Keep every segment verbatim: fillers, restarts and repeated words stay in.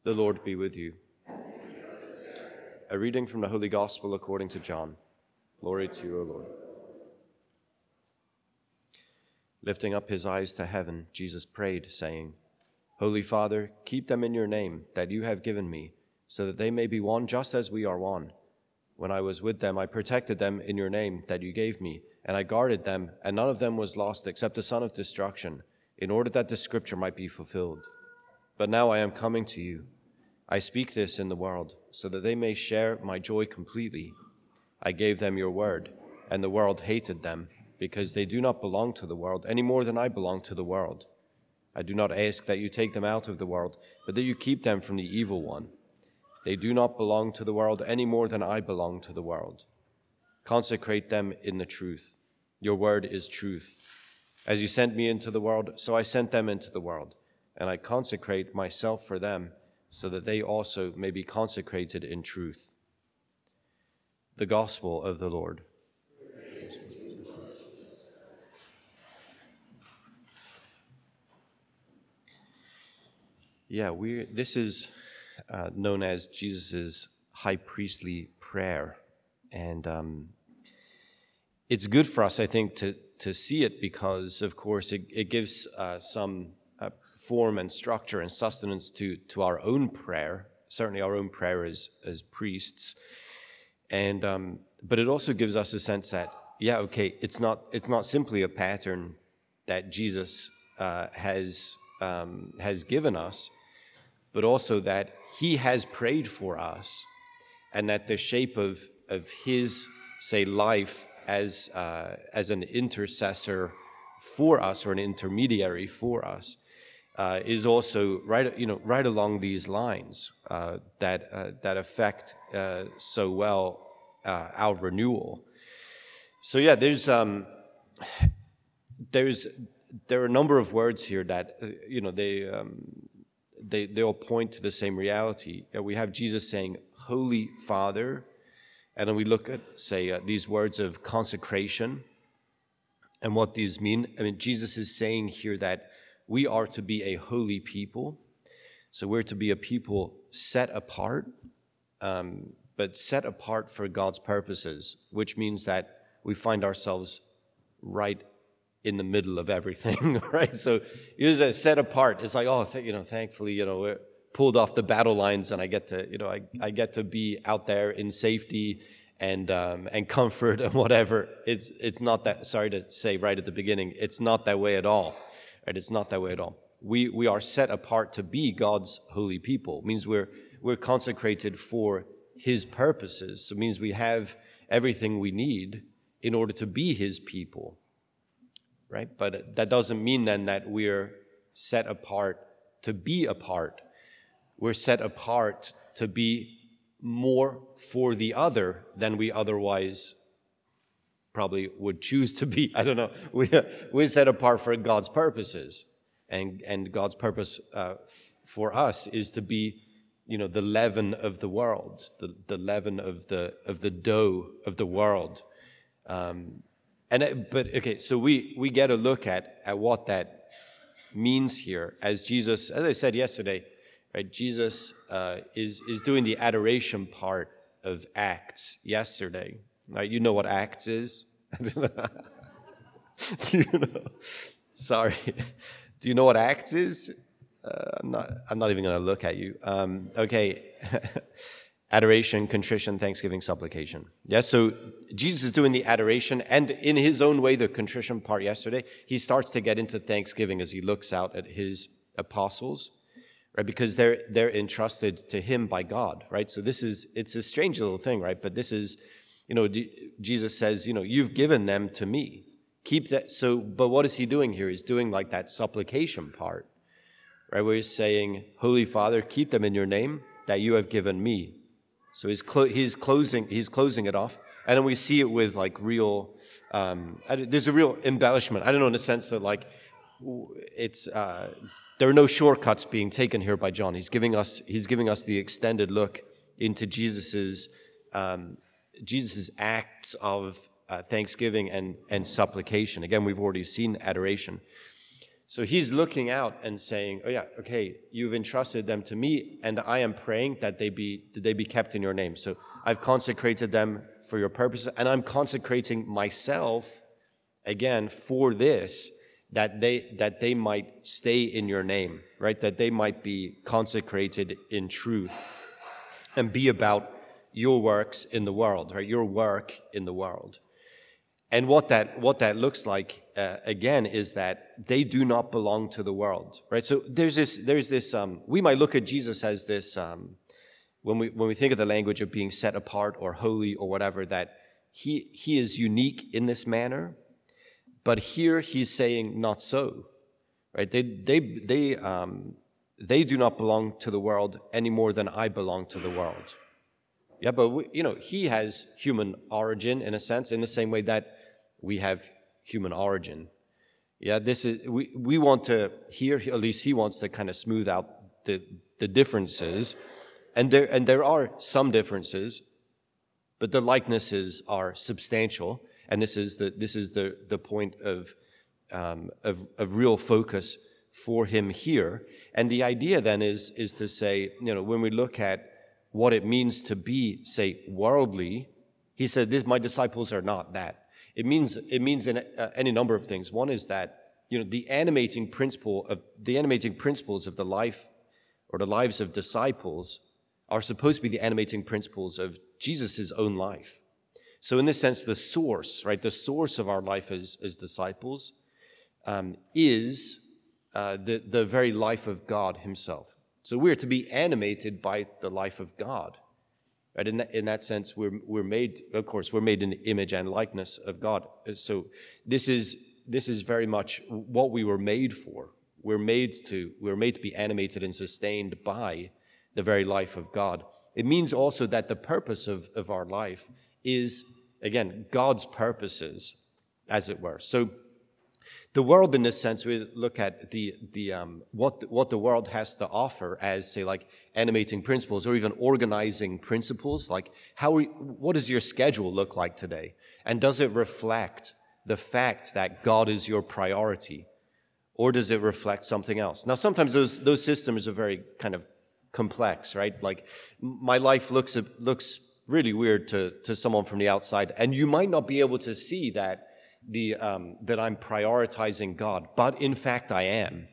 The Lord be with you. A reading from the Holy Gospel according to John. Glory to you, O Lord. Lifting up his eyes to heaven, Jesus prayed, saying, Holy Father, keep them in your name that you have given me, so that they may be one just as we are one. When I was with them, I protected them in your name that you gave me, and I guarded them, and none of them was lost except the son of destruction, in order that the scripture might be fulfilled. But now I am coming to you. I speak this in the world, so that they may share my joy completely. I gave them your word, and the world hated them, because they do not belong to the world any more than I belong to the world. I do not ask that you take them out of the world, but that you keep them from the evil one. They do not belong to the world any more than I belong to the world. Consecrate them in the truth. Your word is truth. As you sent me into the world, so I sent them into the world, and I consecrate myself for them, so that they also may be consecrated in truth. The Gospel of the Lord. Yeah, we. This is uh, known as Jesus' high priestly prayer, and um, it's good for us, I think, to to see it because, of course, it, it gives uh, some uh, form and structure and sustenance to to our own prayer. Certainly, our own prayer as as priests, and um, but it also gives us a sense that yeah, okay, it's not it's not simply a pattern that Jesus uh, has um, has given us, but also that he has prayed for us, and that the shape of of his, say, life as uh, as an intercessor for us or an intermediary for us uh, is also right, you know, right along these lines uh, that uh, that affect uh, so well uh, our renewal. So yeah, there's um, there's there are a number of words here that uh, you know they. Um, They, they all point to the same reality. We have Jesus saying, Holy Father, and then we look at, say, uh, these words of consecration and what these mean. I mean, Jesus is saying here that we are to be a holy people. So we're to be a people set apart, um, but set apart for God's purposes, which means that we find ourselves right in the middle of everything, right? So it is set apart. It's like, oh, th- you know, thankfully, you know, we're pulled off the battle lines, and I get to, you know, I, I get to be out there in safety and um, and comfort and whatever. It's it's not that. Sorry to say right at the beginning, it's not that way at all. Right? It's not that way at all. We we are set apart to be God's holy people. It means we're we're consecrated for His purposes. So it means we have everything we need in order to be His people. Right? But that doesn't mean then that we're set apart to be apart. We're set apart to be more for the other than we otherwise probably would choose to be. I don't know. We, we're set apart for God's purposes. And, and God's purpose uh, f- for us is to be, you know, the leaven of the world, the, the leaven of the, of the dough of the world. Um, And it, but okay, so we, we get a look at, at what that means here as Jesus, as I said yesterday, right? Jesus uh, is is doing the adoration part of Acts yesterday. Right? You know what Acts is? Do you know? Sorry. Do you know what Acts is? Uh, I'm not. I'm not even going to look at you. Um, okay. Adoration, contrition, thanksgiving, supplication. Yeah, so Jesus is doing the adoration, and in his own way, the contrition part yesterday, he starts to get into thanksgiving as he looks out at his apostles, right? Because they're they're entrusted to him by God, right? So this is, it's a strange little thing, right? But this is, you know, D- Jesus says, you know, you've given them to me. Keep that. So, but what is he doing here? He's doing like that supplication part, right? Where he's saying, Holy Father, keep them in your name that you have given me. So he's clo- he's closing he's closing it off, and then we see it with like real. Um, there's a real embellishment. I don't know, in the sense that like it's uh, there are no shortcuts being taken here by John. He's giving us he's giving us the extended look into Jesus's um, Jesus's acts of uh, thanksgiving and and supplication. Again, we've already seen adoration. So he's looking out and saying, oh yeah, okay, you've entrusted them to me, and I am praying that they be that they be kept in your name. So I've consecrated them for your purposes, and I'm consecrating myself again for this, that they that they might stay in your name, right? That they might be consecrated in truth and be about your works in the world, right? Your work in the world. And what that what that looks like uh, again is that they do not belong to the world, right? So there's this there's this um, we might look at Jesus as this um, when we when we think of the language of being set apart or holy or whatever, that he he is unique in this manner, but here he's saying not so, right? They they they um, they do not belong to the world any more than I belong to the world. Yeah, but we, you know, he has human origin in a sense, in the same way that we have human origin. Yeah, this is we, we want to here, at least he wants to kind of smooth out the the differences, and there and there are some differences, but the likenesses are substantial, and this is the this is the the point of um, of of real focus for him here. And the idea then is is to say, you know, when we look at what it means to be, say, worldly, he said, this, my disciples are not that. It means it means in uh, any number of things. One is that, you know, the animating principle of the animating principles of the life or the lives of disciples are supposed to be the animating principles of Jesus' own life. So in this sense, the source, right, the source of our life as, as disciples um, is uh, the, the very life of God himself. So we're to be animated by the life of God. Right? In that, in that sense, we're we're made, of course, we're made in the image and likeness of God. So this is this is very much what we were made for. We're made to we're made to be animated and sustained by the very life of God. It means also that the purpose of, of our life is, again, God's purposes, as it were. So the world, in this sense, we look at the the um, what what the world has to offer as, say, like animating principles or even organizing principles. Like, how are you, what does your schedule look like today, and does it reflect the fact that God is your priority, or does it reflect something else? Now, sometimes those those systems are very kind of complex, right? Like, my life looks looks really weird to to someone from the outside, and you might not be able to see that. The um, that I'm prioritizing God, but in fact I am.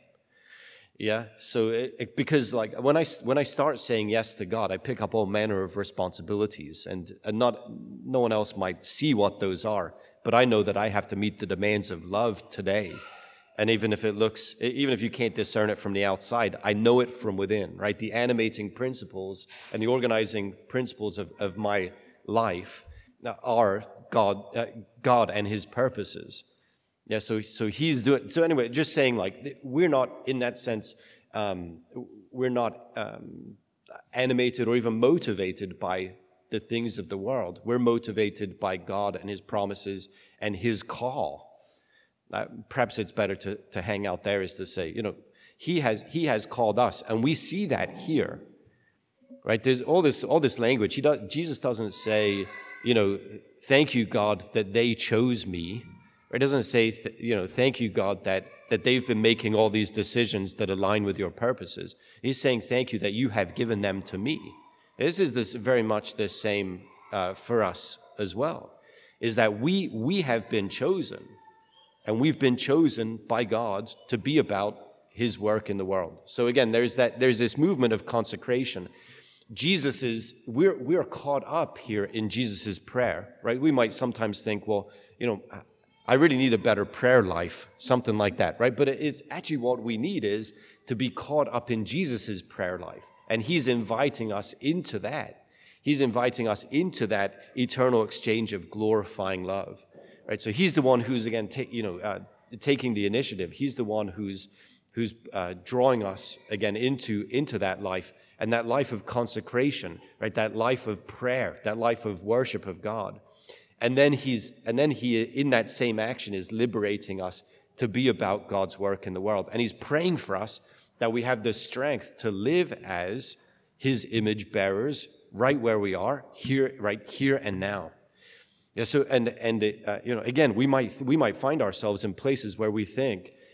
Yeah. So it, it, because like when I when I start saying yes to God, I pick up all manner of responsibilities, and, and not no one else might see what those are, but I know that I have to meet the demands of love today. And even if it looks, even if you can't discern it from the outside, I know it from within. Right. The animating principles and the organizing principles of, of my life are God, uh, God and his purposes. Yeah, so so he's doing. So anyway, just saying, like, we're not in that sense. Um, we're not um, animated or even motivated by the things of the world. We're motivated by God and his promises and his call. Uh, perhaps it's better to to hang out there, is to say, you know, he has he has called us, and we see that here. Right? There's all this all this language. He does, Jesus doesn't say, you know, thank you, God, that they chose me. It doesn't say, th- you know, thank you, God, that, that they've been making all these decisions that align with your purposes. He's saying, thank you that you have given them to me. This is this very much the same uh, for us as well, is that we we have been chosen, and we've been chosen by God to be about his work in the world. So again, there's that there's this movement of consecration. Jesus is, we're, we're caught up here in Jesus' prayer, right? We might sometimes think, well, you know, I really need a better prayer life, something like that, right? But it's actually what we need is to be caught up in Jesus' prayer life. And he's inviting us into that. He's inviting us into that eternal exchange of glorifying love, right? So he's the one who's, again, ta- you know, uh, taking the initiative. He's the one who's who's uh, drawing us, again, into, into that life, and that life of consecration, right? That life of prayer, that life of worship of God. And then he's, and then he, in that same action, is liberating us to be about God's work in the world. And he's praying for us that we have the strength to live as his image bearers right where we are, here, right here and now. Yeah, so, and, and uh, you know, again, we might, we might find ourselves in places where we think,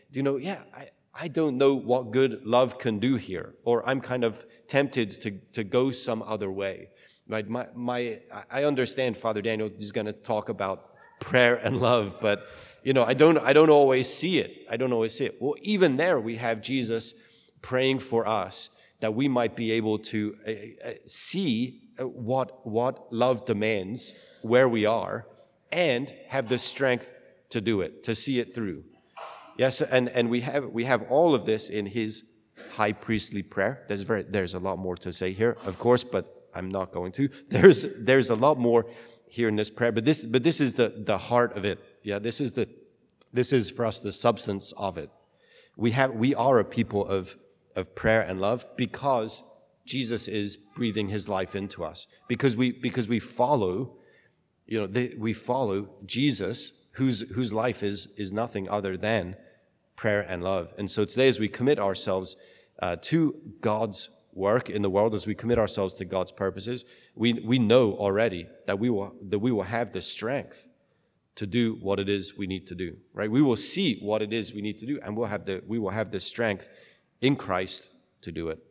you know, yeah, I, I don't know what good love can do here, or I'm kind of tempted to, to go some other way. Right? My, my, I understand Father Daniel is going to talk about prayer and love, but you know, I don't, I don't always see it. I don't always see it. Well, even there, we have Jesus praying for us that we might be able to uh, see what what love demands where we are, and have the strength to do it, to see it through. Yes, and, and we have we have all of this in his high priestly prayer. There's very there's a lot more to say here, of course, but I'm not going to. There's there's a lot more here in this prayer, but this but this is the, the heart of it. Yeah, this is the this is for us the substance of it. We have we are a people of of prayer and love because Jesus is breathing his life into us. Because we because we follow, you know, they, we follow Jesus, whose whose life is is nothing other than prayer and love. And so today, as we commit ourselves uh, to God's work in the world, as we commit ourselves to God's purposes, we we know already that we will that we will have the strength to do what it is we need to do. Right? We will see what it is we need to do, and we'll have the we will have the strength in Christ to do it.